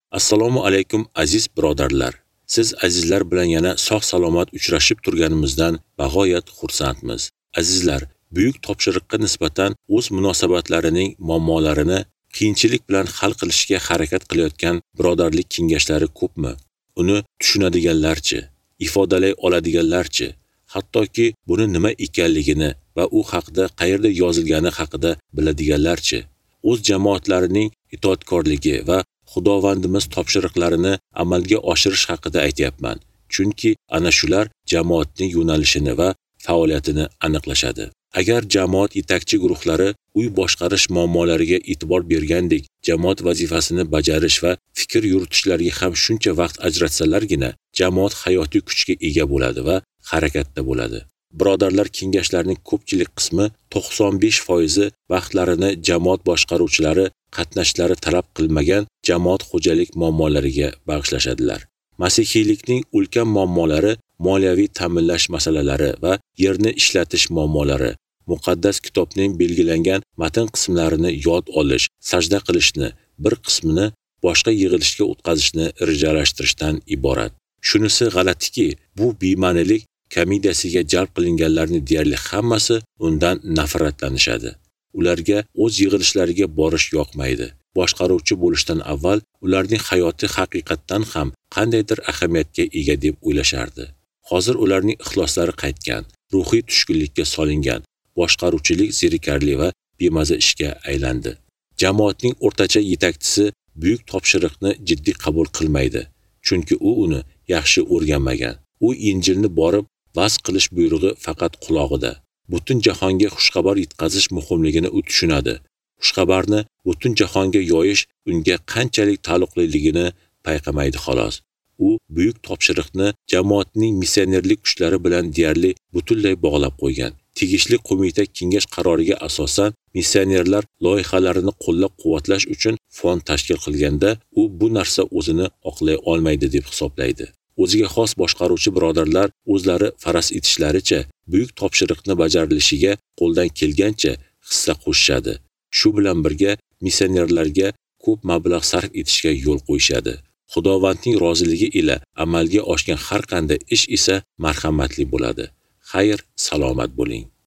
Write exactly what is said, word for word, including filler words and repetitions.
Assalomu alaykum aziz birodarlar. Siz azizlar bilan yana sog' salomat uchrashib turganimizdan bag'oyat xursandmiz. Azizlar, buyuk topshiriqqa nisbatan o'z munosabatlarining muammolarini qiyinchilik bilan hal qilishga harakat qilayotgan birodarlik kengashlari ko'pmi? Uni tushunadiganlarchi, ifodalay oladiganlarchi, hattoki buni nima ekanligini va u haqida qayerda yozilgani haqida biladiganlarchi, o'z jamoatlarining itoatkorligi va Xudovandimiz topshiriqlarini amalga oshirish haqida aytayapman. Chunki ana shular jamoatning yo'nalishini va faoliyatini aniqlashadi. Agar jamoat yetakchi guruhlari uy boshqarish muammolariga e'tibor bergandek, jamoat vazifasini bajarish va fikr yuritishlariga ham shuncha vaqt ajratsalargina, jamoat hayotiy kuchga ega bo'ladi va harakatda bo'ladi. Birodarlar kengashlarining ko'pchilik qismi to'qson besh foizi vaqtlarini jamoat boshqaruvchilari qatnashlari talab qilmagan jamoat xo'jalik muammolariga bag'ishlashadilar. Masihiylikning ulkan muammolari moliyaviy ta'minlash masalalari va yerni ishlatish muammolari, muqaddas kitobning belgilangan matn qismlarini yod olish, sajda qilishni, bir qismini boshqa yig'ilishga o'tkazishni rejalashtirishdan iborat. Shunisi g'alatiki, bu bema'nilik komediyasiga jalb qilinganlarning deyarli hammasi undan nafratlanishadi. Ularga o'z yig'ilishlariga borish yoqmaydi. Boshqaruvchi bo'lishdan avval ularning hayoti haqiqatdan ham qandaydir ahamiyatga ega deb o'ylashardi. Hozir ularning ixloslari qaytgan, ruhiy tushkunlikka solingan, boshqaruvchilik zerikarli va bemaza ishga aylandi. Jamoatning o'rtacha yetakchisi buyuk topshiriqni jiddiy qabul qilmaydi, chunki u uni yaxshi o'rganmagan. U Injilni borib va'z qilish buyrug'i faqat qulog'ida. Butun jahonga xushxabar yetkazish muhimligini u tushunadi. Xushxabarni butun jahonga yoyish unga qanchalik taalluqliligini payqamaydi xolos. U buyuk topshiriqni jamoatning missionerlik kuchlari bilan deyarli butunlay bog'lab qo'ygan. Tegishli qo'mita kengash qaroriga asosan missionerlar loyihalarini qo'llab-quvvatlash uchun fond tashkil qilganda, u bu narsa o'zini oqlay olmaydi deb hisoblaydi. O'ziga xos boshqaruvchi birodarlar o'zlari faraz etishlaricha buyuk topshiriqni bajarilishiga qo'ldan kelgancha hissa qo'shishadi. Shu bilan birga missionerlarga ko'p mablag' sarf etishga yo'l qo'yishadi. Xudovandning roziligi ila amalga oshgan har qanday ish esa marhamatli bo'ladi. Xayr, salomat bo'ling.